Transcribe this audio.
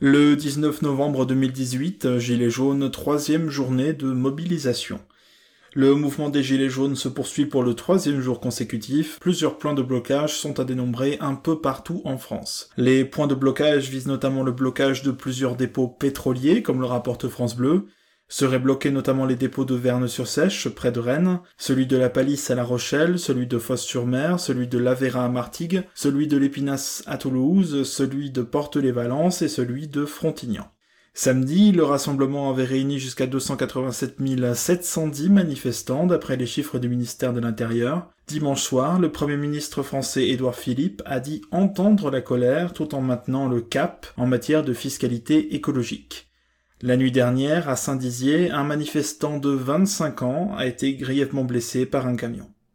Le 19 novembre 2018, Gilets jaunes, 3e journée de mobilisation. Le mouvement des Gilets jaunes se poursuit pour le 3e jour consécutif. Plusieurs points de blocage sont à dénombrer un peu partout en France. Les points de blocage visent notamment le blocage de plusieurs dépôts pétroliers, comme le rapporte France Bleu. Seraient bloqués notamment les dépôts de Verne-sur-Sèche, près de Rennes, celui de la Palisse à La Rochelle, celui de Fos-sur-Mer, celui de l'Aveyra à Martigues, celui de l'Épinasse à Toulouse, celui de Porte-les-Valences et celui de Frontignan. Samedi, le rassemblement avait réuni jusqu'à 287 710 manifestants d'après les chiffres du ministère de l'Intérieur. Dimanche soir, le Premier ministre français Édouard Philippe a dit entendre la colère tout en maintenant le cap en matière de fiscalité écologique. La nuit dernière, à Saint-Dizier, un manifestant de 25 ans a été grièvement blessé par un camion.